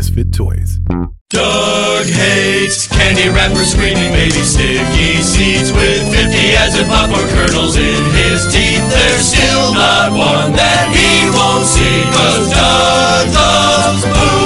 Misfit Toys. Doug hates candy wrappers, screaming baby sticky seeds with 50 as in popcorn kernels in his teeth. There's still not one that he won't see, 'cause Doug loves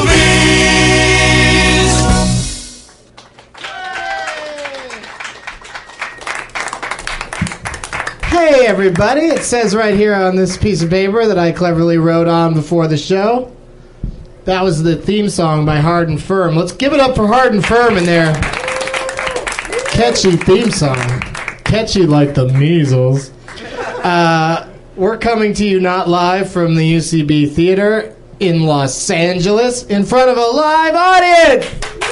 movies. Hey everybody, it says right here on this piece of paper that I cleverly wrote on before the show. That was the theme song by Hard and Firm. Let's give it up for Hard and Firm in their catchy theme song. Catchy like the measles. We're coming to you not live from the UCB Theater in Los Angeles in front of a live audience.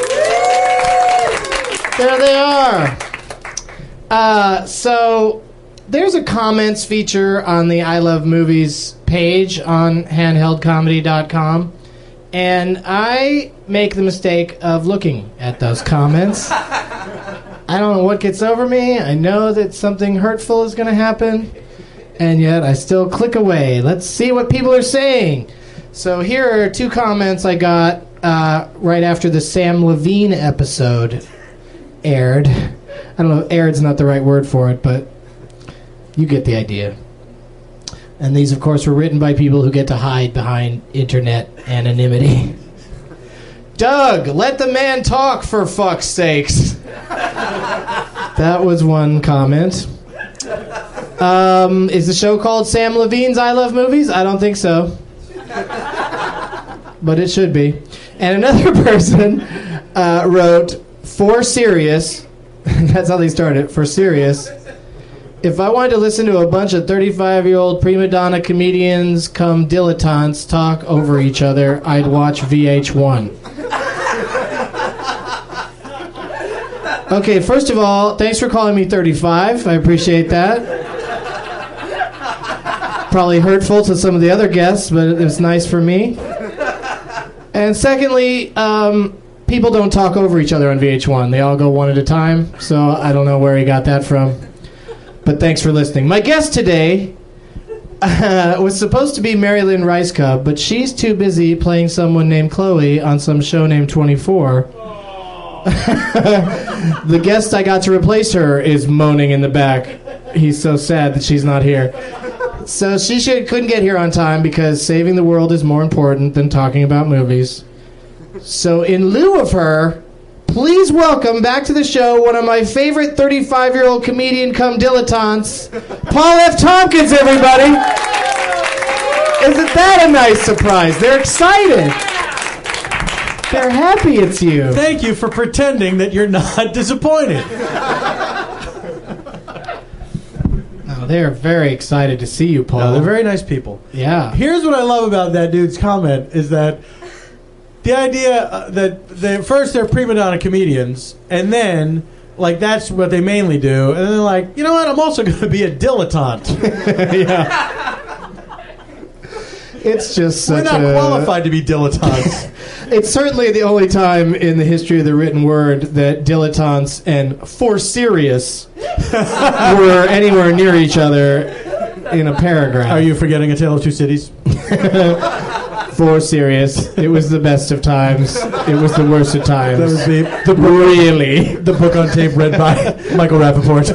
There they are. So there's a comments feature on the I Love Movies page on handheldcomedy.com. And I make the mistake of looking at those comments. I don't know what gets over me. I know that something hurtful is going to happen. And yet I still click away. Let's see what people are saying. So here are two comments I got right after the Sam Levine episode aired. I don't know, aired's not the right word for it, but you get the idea. And these, of course, were written by people who get to hide behind internet anonymity. Doug, let the man talk, for fuck's sakes. That was one comment. Is the show called Sam Levine's I Love Movies? I don't think so. But it should be. And another person wrote, for serious, that's how they started, for serious, if I wanted to listen to a bunch of 35-year-old prima donna comedians come dilettantes talk over each other, I'd watch VH1. Okay, first of all, thanks for calling me 35. I appreciate that. Probably hurtful to some of the other guests, but it was nice for me. And secondly, people don't talk over each other on VH1. They all go one at a time, so I don't know where he got that from. But thanks for listening. My guest today was supposed to be Marilyn Rice Cub, but she's too busy playing someone named Chloe on some show named 24. The guest I got to replace her is moaning in the back. He's so sad that she's not here. So she couldn't get here on time because saving the world is more important than talking about movies. So in lieu of her, please welcome back to the show one of my favorite 35-year-old comedian come dilettantes, Paul F. Tompkins, everybody. Isn't that a nice surprise? They're excited. They're happy it's you. Thank you for pretending that you're not disappointed. No, they're very excited to see you, Paul. No, they're very nice people. Yeah. Here's what I love about that dude's comment is that the idea that first they're prima donna comedians, and then, like, that's what they mainly do, and then they're like, you know what, I'm also going to be a dilettante. Yeah. It's just such We're not qualified to be dilettantes. It's certainly the only time in the history of the written word that dilettantes and for serious were anywhere near each other in a paragraph. Are you forgetting A Tale of Two Cities? For serious. It was the best of times. It was the worst of times. That was the book, really. The book on tape read by Michael Rappaport.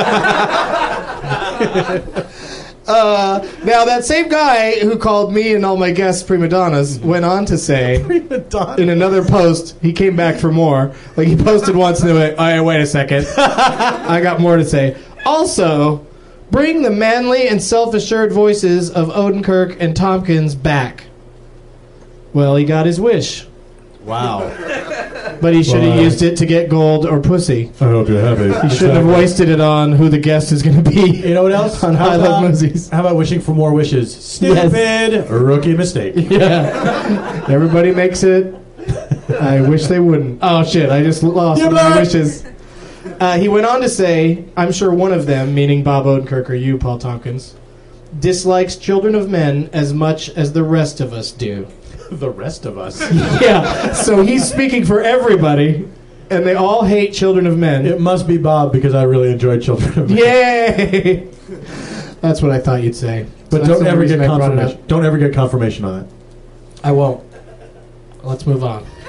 Now, that same guy who called me and all my guests prima donnas went on to say, in another post, he came back for more. Like, he posted once and then went, oh, wait a second. I got more to say. Also, bring the manly and self-assured voices of Odenkirk and Tompkins back. Well, he got his wish. Wow. But he should have used it to get gold or pussy. I hope you're happy. He shouldn't have wasted it on who the guest is going to be. You know what else? On I Love Movies. How about wishing for more wishes? Stupid rookie mistake. Yeah. Everybody makes it. I wish they wouldn't. Oh, shit. I just lost one of my wishes. He went on to say, I'm sure one of them, meaning Bob Odenkirk or you, Paul Tompkins, dislikes Children of Men as much as the rest of us do. The rest of us. Yeah, so he's speaking for everybody, and they all hate Children of Men. It must be Bob, because I really enjoyed Children of Men. Yay! That's what I thought you'd say. But So don't ever get confirmation. Don't ever get confirmation on that. I won't. Let's move on.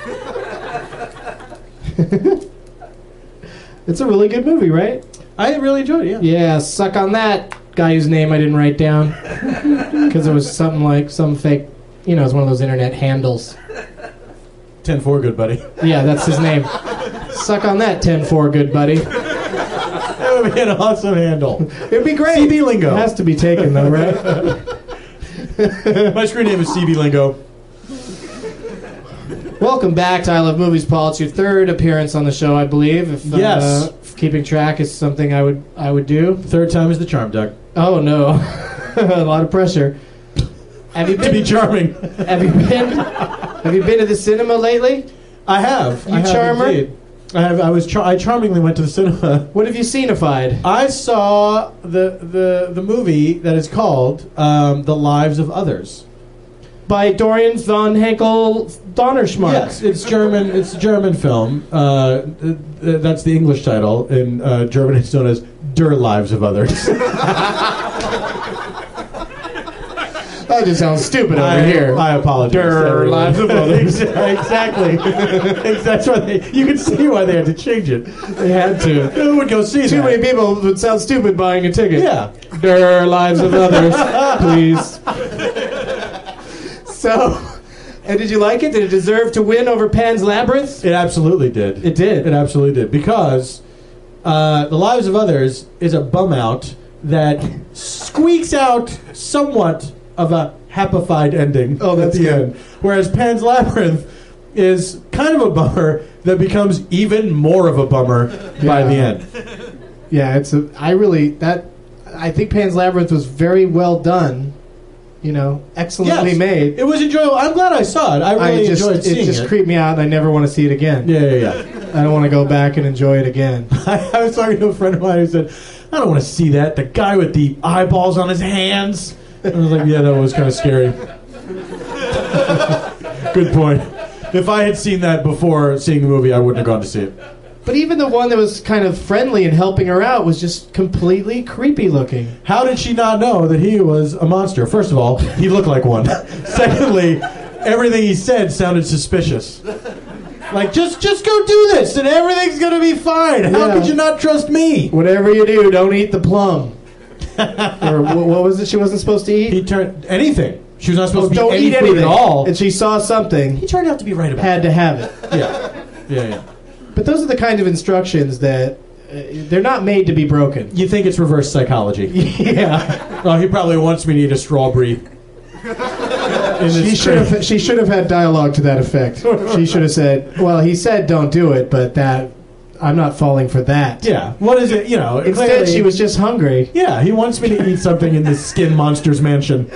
It's a really good movie, right? I really enjoyed it. Yeah. Yeah, suck on that guy whose name I didn't write down because it was something like some fake. It's one of those internet handles. 10-4, good buddy. Yeah, that's his name. Suck on that, 10-4, good buddy. That would be an awesome handle. It'd be great. CB Lingo. It has to be taken, though, right? My screen name is CB Lingo. Welcome back to I Love Movies, Paul. It's your third appearance on the show, I believe. Yes. If keeping track is something I would do. Third time is the charm, Doug. Oh, no. A lot of pressure. Have you been To be charming. Have you been to the cinema lately? I have. You charmer? Indeed. I charmingly went to the cinema. What have you scenified? I saw the movie that is called The Lives of Others. By Dorian von Henkel Donnerschmark. Yes, it's German. It's a German film. That's the English title. In German, it's known as Der Lives of Others. That just sounds stupid over here. I apologize. Der Lives of Others. Exactly. That's why you can see why they had to change it. They had to. Who would go see that? Too many people would sound stupid buying a ticket. Yeah. Der Lives of Others, please. So, and did you like it? Did it deserve to win over Pan's Labyrinth? It absolutely did. It did. It absolutely did. Because The Lives of Others is a bum out that squeaks out somewhat of a happified ending that's at the good. end. Whereas Pan's Labyrinth is kind of a bummer that becomes even more of a bummer by the end. Yeah, I think Pan's Labyrinth was very well done. Excellently made. It was enjoyable. I'm glad I saw it. I really enjoyed seeing it. It just creeped me out, and I never want to see it again. Yeah. I don't want to go back and enjoy it again. I was talking to a friend of mine who said, I don't want to see that. The guy with the eyeballs on his hands. I was like, yeah, that was kind of scary. Good point. If I had seen that before seeing the movie, I wouldn't have gone to see it. But even the one that was kind of friendly and helping her out was just completely creepy looking. How did she not know that he was a monster? First of all, he looked like one. Secondly, everything he said sounded suspicious. Like, just go do this and everything's going to be fine. How could you not trust me? Whatever you do, don't eat the plum. Or what was it she wasn't supposed to eat? He turned anything. She was not supposed to don't eat eat any food anything at all. And she saw something. He turned out to be right about Had to have it. Yeah. But those are the kind of instructions that they're not made to be broken. You think it's reverse psychology. Yeah. Well, he probably wants me to eat a strawberry. She should have had dialogue to that effect. She should have said, well, he said don't do it, but I'm not falling for that. Yeah. What is it? Instead, clearly, she was just hungry. Yeah, he wants me to eat something in this skin monster's mansion.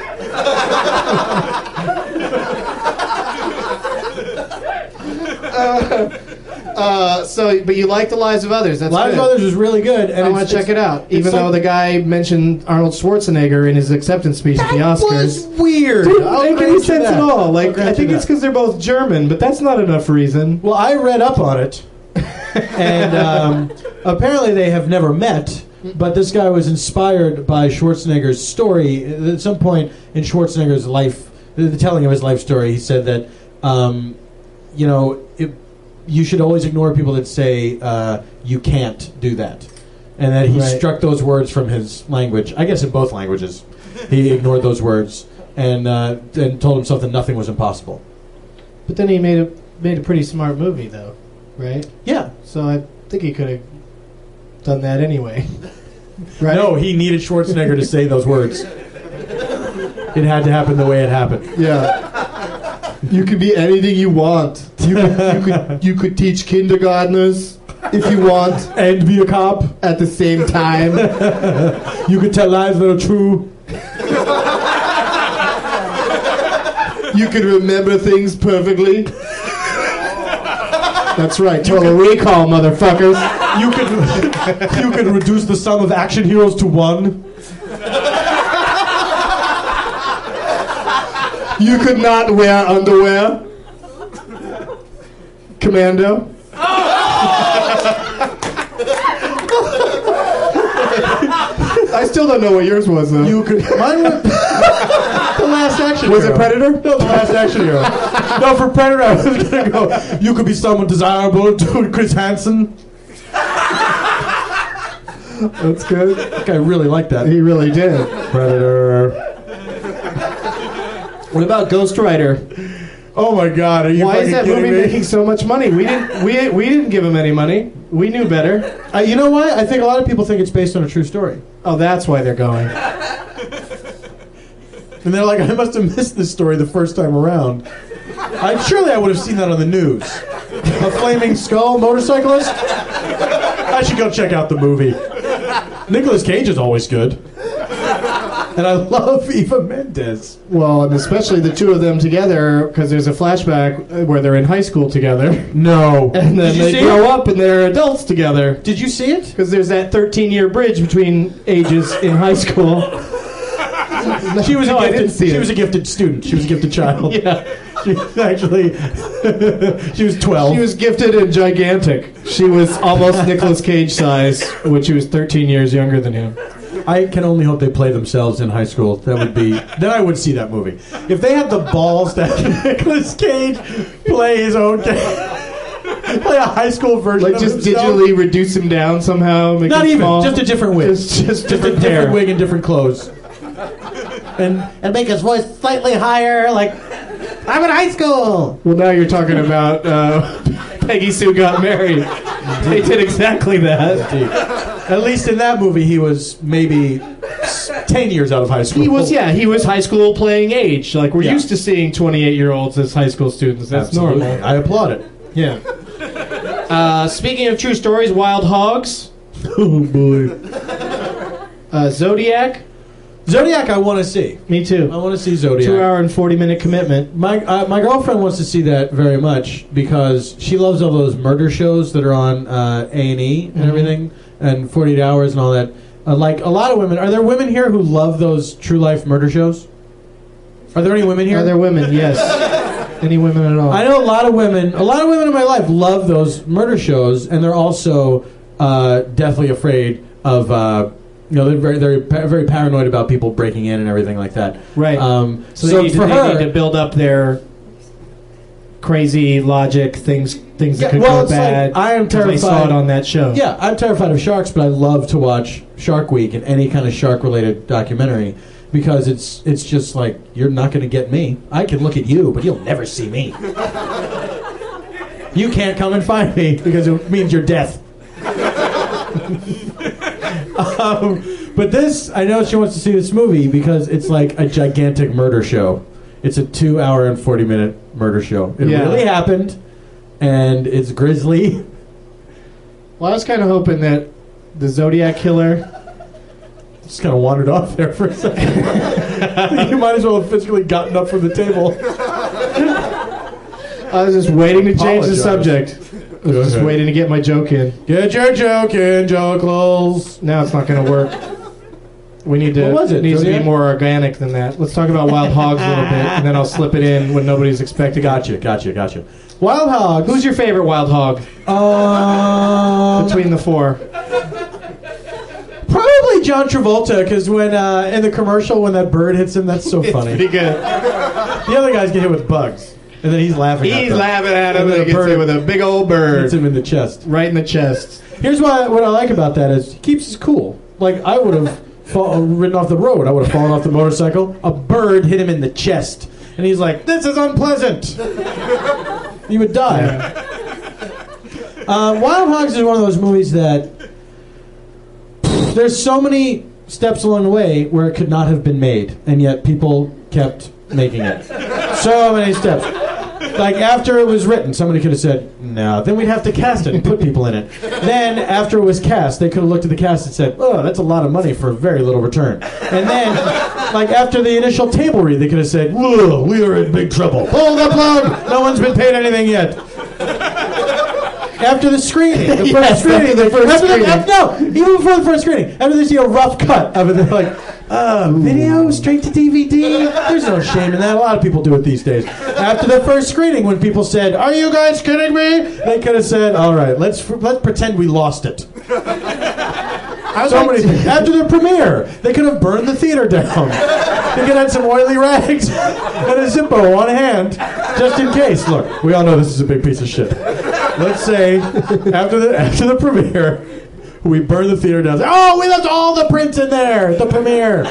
But you like The Lives of Others. That's Lives good. of Others is really good. And I want to check it out. Even though the guy mentioned Arnold Schwarzenegger in his acceptance speech at the Oscars. was weird. Didn't make any sense at all. I think it's because they're both German, but that's not enough reason. Well, I read up on it, and apparently they have never met. But this guy was inspired by Schwarzenegger's story. At some point in Schwarzenegger's life, the telling of his life story, he said that, you should always ignore people that say you can't do that. And that he struck those words from his language. I guess in both languages. He ignored those words and told himself that nothing was impossible. But then he made a pretty smart movie, though, right? Yeah. So I think he could have done that anyway. Right? No, he needed Schwarzenegger to say those words. It had to happen the way it happened. Yeah. You could be anything you want. You could teach kindergartners if you want, and be a cop at the same time. You could tell lies that are true. You could remember things perfectly. That's right. Total Recall, motherfuckers. You could reduce the sum of action heroes to 1. You could not wear underwear. Commando. I still don't know what yours was, though. You could. Mine was, the last Last Action Was Hero. it Predator? No, The Last Action Hero. No, for Predator, I was going to go, you could be someone desirable to Chris Hansen. That's good. That guy really liked that. He really did. Predator. What about Ghost Rider? Oh my God! Are you Why is fucking that kidding movie me? making so much money? We didn't give him any money. We knew better. You know why? I think a lot of people think it's based on a true story, Oh, that's why they're going. and they're like, "I must have missed this story the first time around." Surely I would have seen that on the news. A flaming skull motorcyclist. I should go check out the movie. Nicolas Cage is always good, and I love Eva Mendes. Well, and especially the two of them together, because there's a flashback where they're in high school together, No, and then Did you they see grow it? up and they're adults together. Did you see it? Because there's that 13-year bridge between ages in high school. She was No, I didn't see she it. was a gifted student. She was a gifted child. Yeah. She was actually she was 12. She was gifted and gigantic. She was almost Nicolas Cage size when she was 13 years younger than him. I can only hope they play themselves in high school. That would be. Then I would see that movie. If they had the balls to have Nicolas Cage play his own game, play a high school version, Like of just himself. digitally reduce him down somehow. Make Not him even, small. just a different wig, Just different a hair. different wig and different clothes, and make his voice slightly higher. Like I'm in high school. Well, now you're talking about Peggy Sue Got Married. They did exactly that. At least in that movie, he was maybe 10 years out of high school. He was high school playing age. Like we're Yeah. used to seeing 28-year-olds as high school students. That's Absolutely. normal. I applaud it. Yeah. Speaking of true stories, Wild Hogs, Oh boy. Zodiac. Zodiac, I want to see. Me too. I want to see Zodiac. 2-hour and 40-minute commitment. My girlfriend wants to see that very much because she loves all those murder shows that are on A&E and everything, and 48 Hours and all that. Like a lot of women, are there women here who love those true life murder shows? Are there any women here? Are there women? Yes. Any women at all? I know a lot of women. A lot of women in my life love those murder shows, and they're also deathly afraid of. They're very paranoid about people breaking in and everything like that. Right. So So they for need her, to build up their crazy logic, things that could well, go it's like, bad. I am 'cause they saw terrified. it on that show. Yeah, I'm terrified of sharks, but I love to watch Shark Week and any kind of shark-related documentary because it's just like, you're not going to get me. I can look at you, but you'll never see me. You can't come and find me because it means your death. But this, I know she wants to see this movie because it's like a gigantic murder show. It's a 2-hour and 40-minute murder show. It Yeah. really happened, and it's grisly. Well, I was kind of hoping that the Zodiac killer. Just kind of wandered off there for a second. You might as well have physically gotten up from the table. I was just waiting to change the Apologize. subject. I was just ahead. waiting to get my joke in. Get your joke in, Jokels. Now it's not going to work. We need to. What was it, It needs to be Zodiac? more organic than that. Let's talk about Wild Hogs a little bit, and then I'll slip it in when nobody's expecting. Gotcha. Wild Hogs. Who's your favorite Wild Hog between the four? Probably John Travolta, because when in the commercial when that bird hits him, that's so funny. Pretty good. The other guys get hit with bugs, and then he's laughing. at He's them. laughing at him, And and then he a gets bird hit with a big old Hits bird him in the chest. right in the chest. Here's what I like about that is he keeps his cool. Like I would have ridden off the road. I would have fallen off the motorcycle. A bird hit him in the chest, and he's like, "This is unpleasant." He would die. Wild Hogs is one of those movies that there's so many steps along the way where it could not have been made, and yet people kept making it. So many steps. Like after it was written, somebody could have said, "No." Then we'd have to cast it and put people in it. Then after it was cast, they could have looked at the cast and said, "Oh, that's a lot of money for very little return." And then, like after the initial table read, they could have said, "Whoa, we are in big trouble. Pull the plug. No one's been paid anything yet." After the screening, the first Yes, screening, after the first screening. no, even before the first screening, after they see a rough cut of it, they're like, video straight to DVD. There's no shame in that. A lot of people do it these days. After the first screening, when people said, "Are you guys kidding me?" they could have said, "All right, let's pretend we lost it." So many things. After the premiere, they could have burned the theater down. They could have had some oily rags and a Zippo on hand, just in case. Look, we all know this is a big piece of shit. Let's say after the premiere, we burn the theater down. Oh, we left all the prints in there at the premiere.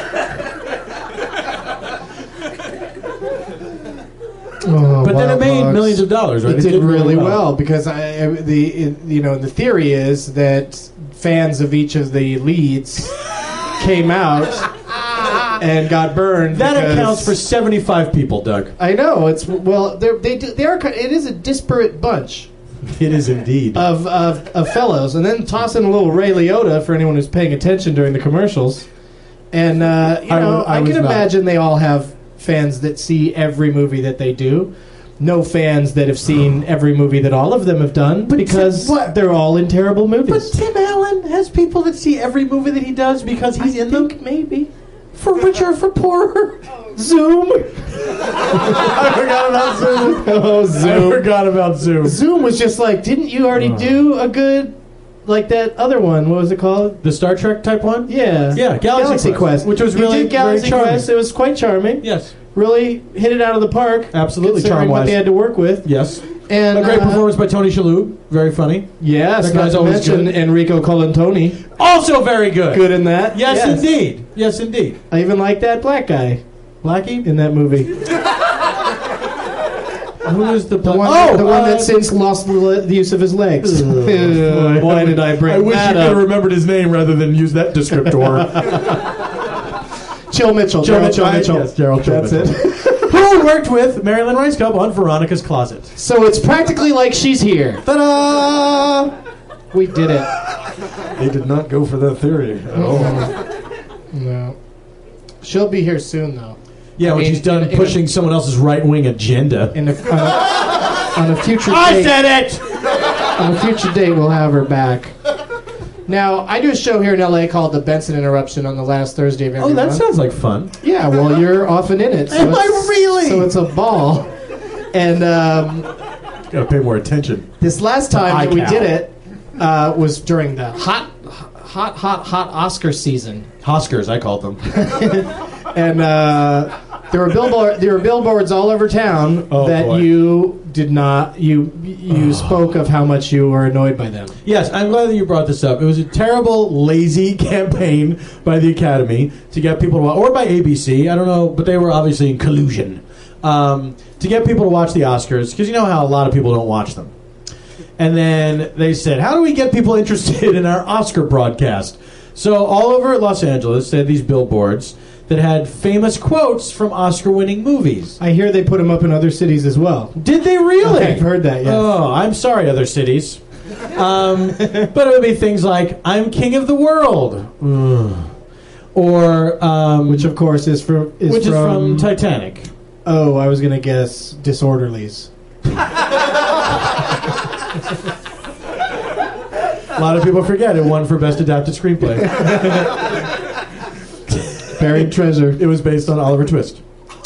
Oh, But then it Wild made Hogs. millions of dollars, right? It did really well because the theory is that fans of each of the leads came out and got burned. That because- accounts for 75 people, Doug. I know it's well. They are. It is a disparate bunch It is indeed. of fellows, and then toss in a little Ray Liotta for anyone who's paying attention during the commercials. And I was can not. imagine they all have fans that see every movie that they do. No fans that have seen every movie that all of them have done because they're all in terrible But movies. Tim Allen has people that see every movie that he does because he's in them. Maybe For richer, for poorer. Zoom. I forgot about Zoom. Oh, I Zoom. forgot about Zoom. Zoom was just like, didn't you already do a good, like that other one? What was it called? The Star Trek type one? Yeah. Yeah, Galaxy Quest, which was You really did Galaxy very charming. Quest. It was quite charming. Yes. Really hit it out of the park. Absolutely, considering what charm-wise. they had to work with. Yes. And A great performance by Tony Shalhoub. Very funny. Yes, That not guy's to always mention good. Enrico Colantoni. Also very good. Good in that. Yes, indeed. Yes, indeed. I even like that black guy Blackie? in that movie. Who is the The one, that since lost the use of his legs. Why did I bring I wish you that could have up? remembered his name rather than use that descriptor. Chill Mitchell. Joe Gerald Chill Mitchell. Mitchell. Yes, Gerald Chill That's Mitchell. it. Who worked with Marilyn Rice Cup on Veronica's Closet. So it's practically like she's here. Ta-da! We did it. They did not go for that theory at all. No. She'll be here soon, though. Yeah, when I mean, she's done in a- pushing someone else's right-wing agenda. On a future I date. said it! On a future date, we'll have her back. Now, I do a show here in LA called The Benson Interruption on the last Thursday of every Oh, that month. sounds like fun. Yeah, well, you're often in it. So Am I it's- really? So it's a ball. And Gotta pay more attention. this last time that we iCal. did it was during the hot Oscar season. Hoskers, I called them. And there were billboards all over town Oh, that boy. you did not you spoke of how much you were annoyed by them. Yes, I'm glad that you brought this up. It was a terrible, lazy campaign by the Academy to get people to watch, or by ABC, I don't know, but they were obviously in collusion, to get people to watch the Oscars, because you know how a lot of people don't watch them. And then they said, how do we get people interested in our Oscar broadcast? So all over Los Angeles, they had these billboards that had famous quotes from Oscar-winning movies. I hear they put them up in other cities as well. Did they really? I've heard that, yes. Oh, I'm sorry, other cities. But it would be things like, I'm king of the world. Or, Which, of course, is from Titanic. Oh, I was going to guess Disorderlies. A lot of people forget it won for Best Adapted Screenplay. Buried Treasure. It was based on Oliver Twist.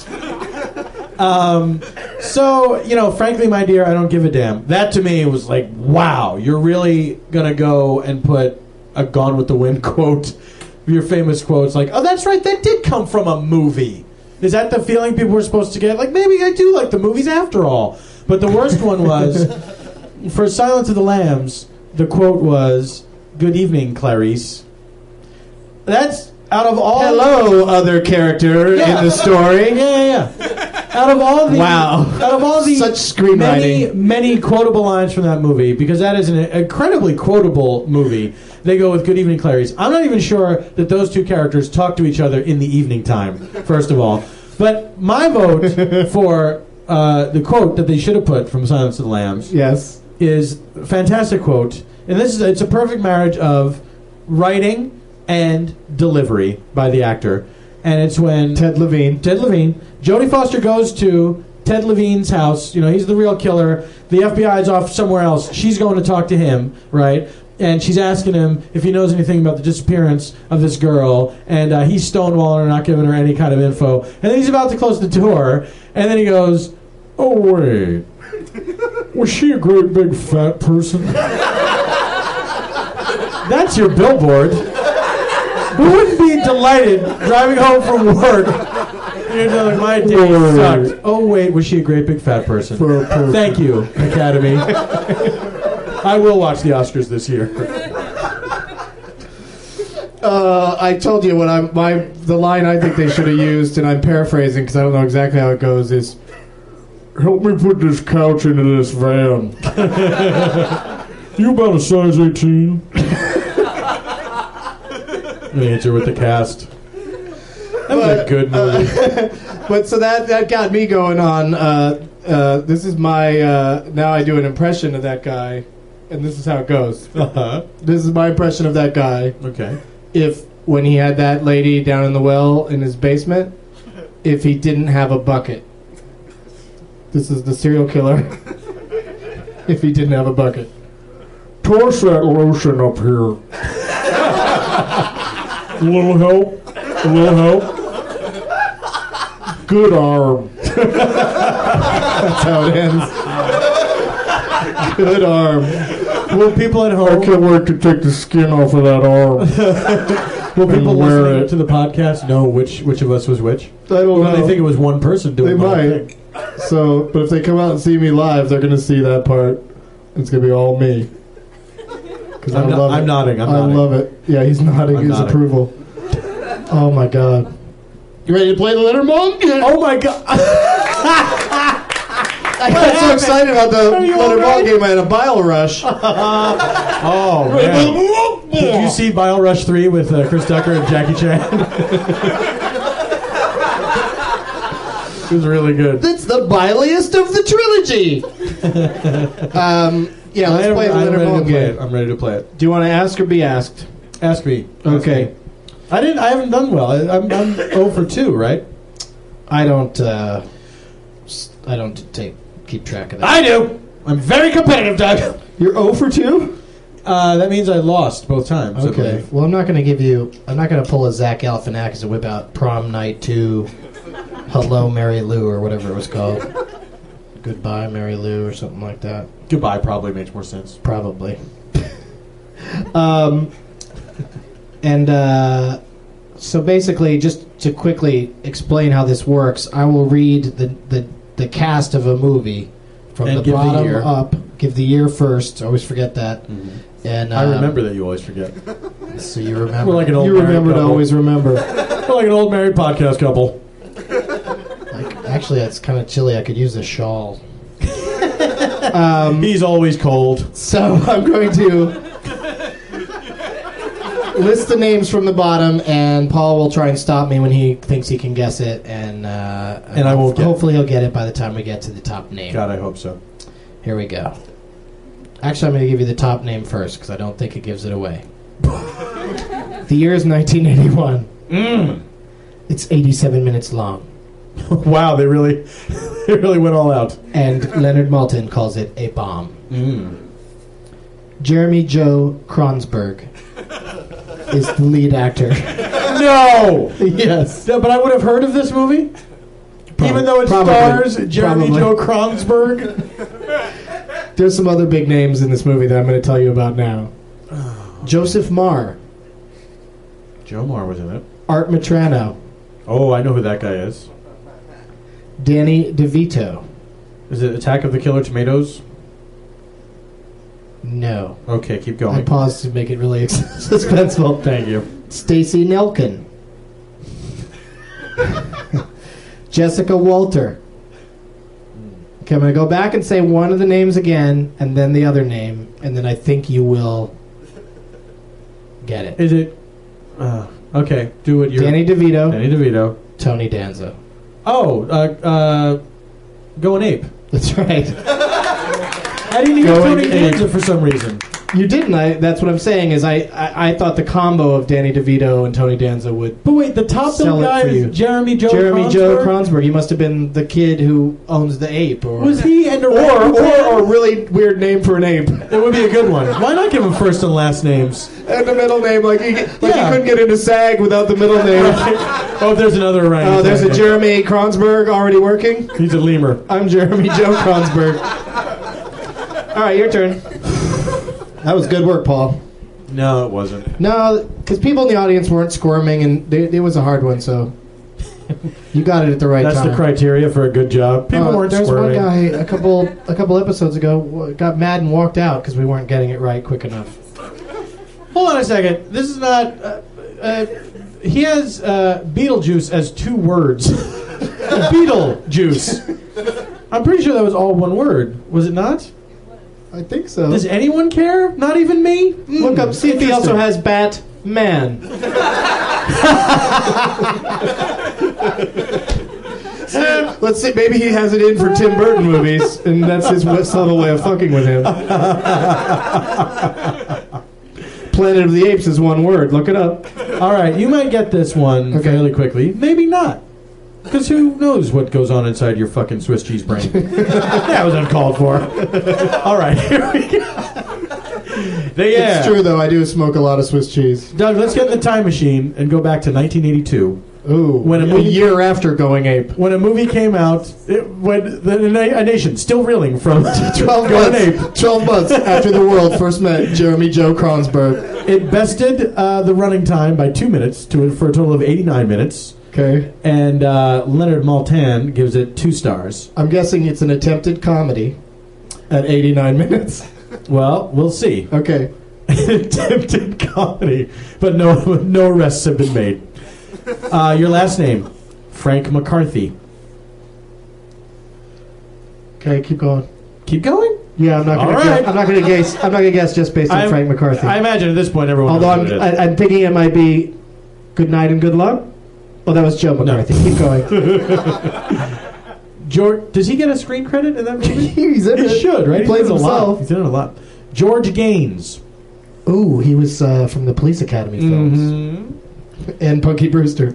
So, frankly, my dear, I don't give a damn. That to me was like, wow, you're really going to go and put a Gone with the Wind quote, your famous quotes, like, oh, that's right, that did come from a movie. Is that the feeling people were supposed to get? Like, maybe I do like the movies after all. But the worst one was, for Silence of the Lambs, the quote was, good evening, Clarice. That's out of all... Hello, other character Yeah. in the story. Yeah. Out of all the out of all the Such screenwriting. many quotable lines from that movie, because that is an incredibly quotable movie, they go with "Good evening, Clarice." I'm not even sure that those two characters talk to each other in the evening time. First of all, but my vote for the quote that they should have put from Silence of the Lambs Yes. is a fantastic quote, and it's a perfect marriage of writing and delivery by the actor, and it's when Ted Levine. Jodie Foster goes to Ted Levine's house. He's the real killer. The FBI is off somewhere else. She's going to talk to him, right? And she's asking him if he knows anything about the disappearance of this girl. And he's stonewalling her, not giving her any kind of info. And then he's about to close the door. And then he goes, oh, wait. Was she a great big fat person? That's your billboard. Who wouldn't be delighted driving home from work? You're telling my day sucked. Oh wait, was she a great big fat person? Thank you, Academy. I will watch the Oscars this year. I told you what the line I think they should have used, and I'm paraphrasing because I don't know exactly how it goes. Is help me put this couch into this van. You about a size 18? The answer with the cast. That was a good movie. But so that got me going on. This is my now I do an impression of that guy, and this is how it goes. This is my impression of that guy. Okay. If when he had that lady down in the well in his basement, if he didn't have a bucket. This is the serial killer. If he didn't have a bucket. Toss that lotion up here. A little help. A little help. Good arm. That's how it ends. Good arm. Will people at home... I can't wait to take the skin off of that arm. Will people listening to the podcast know which of us was which? I don't know. They think it was one person doing They the whole might. thing. So, but if they come out and see me live, they're going to see that part. It's going to be all me. Because I love it. I'm nodding. I love it. Yeah, he's nodding his approval. Oh my god. You ready to play the Leonard Maltin? Oh my god. I got so excited about the Leonard Maltin game, I had a bile rush. Oh, man. Did you see Bile Rush 3 with Chris Tucker and Jackie Chan? It was really good. That's the biliest of the trilogy. Yeah, let's play the Leonard Maltin game. I'm ready to play it. Do you want to ask or be asked? Ask me. Okay. I haven't done well. I'm 0 for 2, right? I don't keep track of that. I do. I'm very competitive, Doug. You're 0 for 2? That means I lost both times. Okay. Well, I'm not going to pull a Zach Galifianakis and whip out Prom Night 2, Hello Mary Lou, or whatever it was called. Goodbye Mary Lou, or something like that. Goodbye probably makes more sense. Probably. So basically, just to quickly explain how this works, I will read the cast of a movie from And the give the bottom year. up. Give the year first. I always forget that. Mm-hmm. And I remember that you always forget. So you remember. We're like an old you married remember to couple. always remember. We're like an old married podcast couple. Actually, that's kind of chilly. I could use a shawl. He's always cold. So I'm going to list the names from the bottom, and Paul will try and stop me when he thinks he can guess it, and I won't get it. Hopefully, he'll get it by the time we get to the top name. God, I hope so. Here we go. Actually, I'm going to give you the top name first because I don't think it gives it away. The year is 1981. It's 87 minutes long. Wow, they really went all out. And Leonard Maltin calls it a bomb. Jeremy Joe Kronsberg is the lead actor. No! Yes. Yeah, but I would have heard of this movie? Even though it Probably. stars Jeremy Probably. Joe Kronsberg? There's some other big names in this movie that I'm going to tell you about now. Joseph Marr. Joe Marr was in it. Art Matrano. Oh, I know who that guy is. Danny DeVito. Is it Attack of the Killer Tomatoes? No. Okay, keep I going. paused to make it really suspenseful. Thank you. Stacy Nelkin. Jessica Walter. Okay, I'm going to go back and say one of the names again, and then the other name, and then I think you will get it. Is it... okay, do it. Danny DeVito. Danny DeVito. Tony Danza. Oh, Going Ape. That's right. I didn't hear Going Tony Ape. Danza for some reason. You didn't. That's what I'm saying. Is I thought the combo of Danny DeVito and Tony Danza would. But wait, the top Sell bill it guy for you. is Jeremy Joe Kronsberg. He must have been the kid who owns the ape, or Was he and or a really weird name for an ape. It would be a good one. Why not give him first and last names? And the middle name, he Yeah. couldn't get into SAG without the middle name. Oh, there's another orangutan. Oh, there's a Jeremy Kronsberg already working. He's a lemur. I'm Jeremy Joe Kronsberg. All right, your turn. That was good work, Paul. No, it wasn't. No, because people in the audience weren't squirming, and it was a hard one, so you got it at the right That's time. the criteria for a good job. People weren't There's squirming. one guy a couple episodes ago got mad and walked out because we weren't getting it right quick enough. Hold on a second. This is not. He has Beetlejuice as 2 words. Beetlejuice. I'm pretty sure that was all one word. Was it not? I think so. Does anyone care? Not even me? Look up, see if he also has Batman. Let's see, maybe he has it in for Tim Burton movies, and that's his subtle way of fucking with him. Planet of the Apes is one word. Look it up. All right, you might get this one fairly quickly. Maybe not. Because who knows what goes on inside your fucking Swiss cheese brain? That was uncalled for. All right, here we go. It's true, though. I do smoke a lot of Swiss cheese. Doug, let's get in the time machine and go back to 1982. Ooh, when a year after Going Ape. When a movie came out, a nation still reeling from 12 months after the world first met Jeremy Joe Kronsberg. It bested the running time by 2 minutes for a total of 89 minutes. Okay. And Leonard Maltin gives it 2 stars. I'm guessing it's an attempted comedy at 89 minutes. Well, we'll see. Okay. Attempted comedy, but no arrests have been made. Your last name, Frank McCarthy. Okay, keep going. Keep going? Yeah, I'm not going to guess. I'm not going to guess just based on Frank McCarthy. I imagine at this point everyone. Although I'm thinking it might be Good Night and Good Luck. Oh, that was Joe McCarthy. No. Keep going. George, does he get a screen credit in that movie? He's in it. He should, right? He plays himself. He's in it a lot. George Gaines. Ooh, he was from the Police Academy films. Mm-hmm. And Punky Brewster.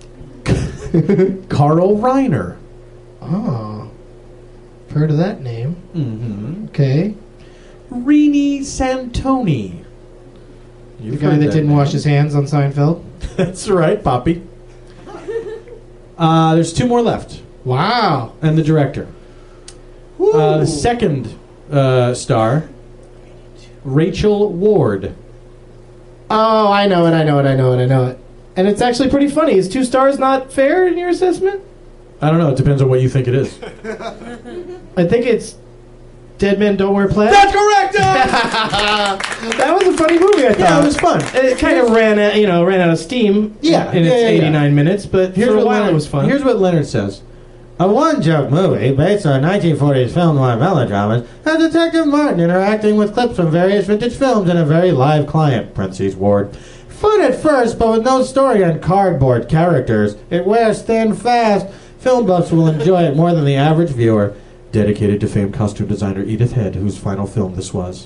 Carl Reiner. Oh. Heard of that name. Mm-hmm. Okay. Rini Santoni. The guy that didn't wash his hands on Seinfeld? That's right, Poppy. There's 2 more left. Wow. And the director. The second star, Rachel Ward. Oh, I know it. And it's actually pretty funny. Is 2 stars not fair in your assessment? I don't know. It depends on what you think it is. I think it's Dead Men Don't Wear Plaid. That's correct! That was a funny movie, I thought. Yeah, it was fun. It kind of ran out of steam in its 89 minutes, but for a while it was fun. Here's what Leonard says. A one-joke movie based on 1940s film noir melodramas has Detective Martin interacting with clips from various vintage films and a very live client, parentheses Ward. Fun at first, but with no story and cardboard characters. It wears thin fast. Film buffs will enjoy it more than the average viewer. Dedicated to famed costume designer Edith Head, whose final film this was.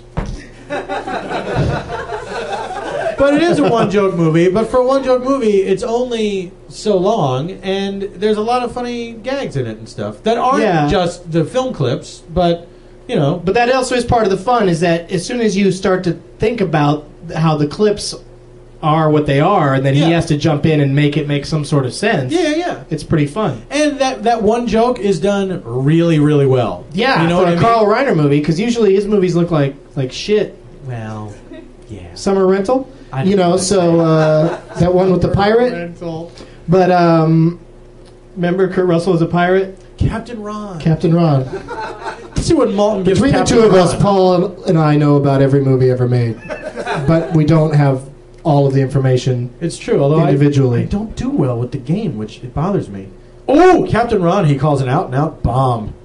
But it is a one-joke movie. But for a one-joke movie, it's only so long, and there's a lot of funny gags in it and stuff that aren't just the film clips, but, you know. But that also is part of the fun, is that as soon as you start to think about how the clips are what they are, and then he has to jump in and make some sort of sense. Yeah. It's pretty fun. And that one joke is done really, really well. Yeah, you know for what a Carl Reiner movie, because usually his movies look like shit. Well, yeah. Summer Rental? That one with the pirate? But, remember Kurt Russell was a pirate? Captain Ron. Let's see what Maltin gives Between Captain the two of Ron. us, Paul and I know about every movie ever made. But we don't have all of the information. It's true, although individually. I don't do well with the game, which it bothers me. Oh, Captain Ron, he calls an out-and-out bomb.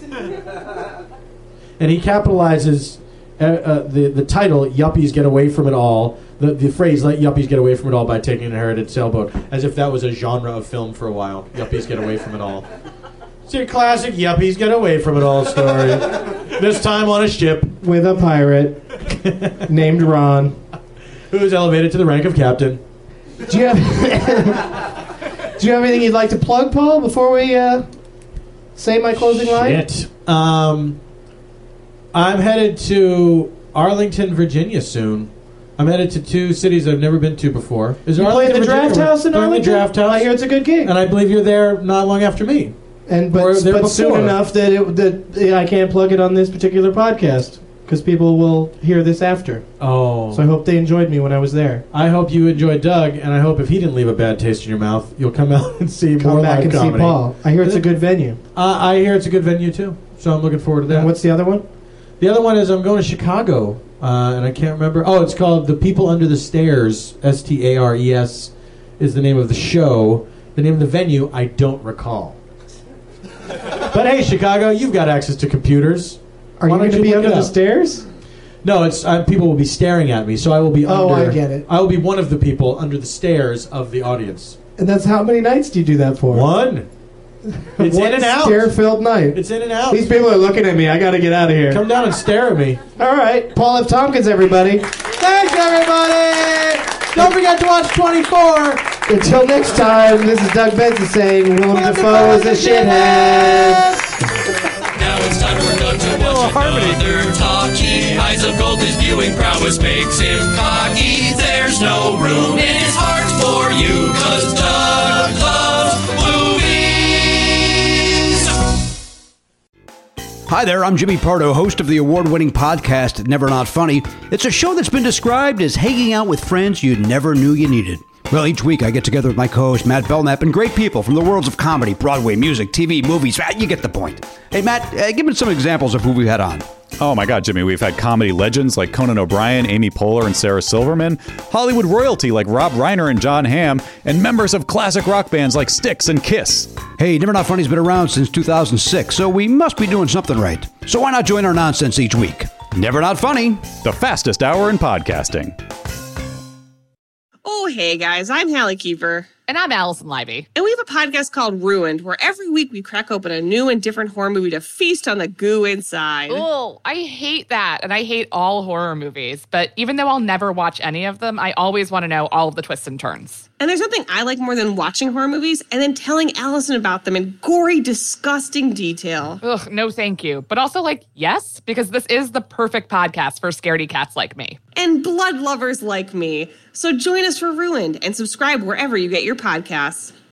And he capitalizes the title, Yuppies Get Away From It All, the phrase, let yuppies get away from it all by taking an inherited sailboat, as if that was a genre of film for a while. Yuppies Get Away From It All. It's your classic Yuppies Get Away From It All story. This time on a ship. With a pirate named Ron. Who's elevated to the rank of captain. Do you have anything you'd like to plug, Paul, before we say my closing line? Shit. I'm headed to Arlington, Virginia soon. I'm headed to 2 cities I've never been to before. Is you playing the Draft House in Arlington? The Draft House. I hear it's a good gig. And I believe you're there not long after me. But soon enough that I can't plug it on this particular podcast. because people will hear this after. Oh. So I hope they enjoyed me when I was there. I hope you enjoyed Doug, and I hope if he didn't leave a bad taste in your mouth, you'll come out and see Come more back live and comedy. see Paul. I hear it's a good venue. I hear it's a good venue, too. So I'm looking forward to that. And what's the other one? The other one is I'm going to Chicago, and I can't remember. Oh, it's called The People Under the Stairs, STARES is the name of the show. The name of the venue, I don't recall. But hey, Chicago, you've got access to computers. Are you Why don't going to be look under it the up? stairs? No, it's people will be staring at me, so I will be Oh, under. I get it. I will be one of the people under the stairs of the audience. And that's how many nights do you do that for? One. It's One in and out. stare-filled night. It's in and out. These people are looking at me. I got to get out of here. Come down and stare at me. All right. Paul F. Tompkins, everybody. Thanks, everybody! Don't forget to watch 24. Until next time, this is Doug Benson saying Willem Dafoe is a shithead. Now it's time for Doug to watch another talkie. Eyes of gold, his viewing prowess makes him cocky. There's no room in his heart for you, 'cause Doug loves movies. Hi there, I'm Jimmy Pardo, host of the award-winning podcast Never Not Funny. It's a show that's been described as hanging out with friends you never knew you needed. Well, each week I get together with my co-host Matt Belknap and great people from the worlds of comedy, Broadway, music, TV, movies. You get the point. Hey, Matt, give me some examples of who we've had on. Oh my God, Jimmy, we've had comedy legends like Conan O'Brien, Amy Poehler, and Sarah Silverman, Hollywood royalty like Rob Reiner and John Hamm, and members of classic rock bands like Styx and Kiss. Hey, Never Not Funny's been around since 2006, so we must be doing something right. So why not join our nonsense each week? Never Not Funny. The fastest hour in podcasting. Oh, hey guys, I'm Hallie Kiefer. And I'm Allison Libby. And we have a podcast called Ruined, where every week we crack open a new and different horror movie to feast on the goo inside. Oh, I hate that. And I hate all horror movies. But even though I'll never watch any of them, I always want to know all of the twists and turns. And there's nothing I like more than watching horror movies and then telling Allison about them in gory, disgusting detail. Ugh, no thank you. But also, yes, because this is the perfect podcast for scaredy cats like me. And blood lovers like me. So join us for Ruined and subscribe wherever you get your podcasts.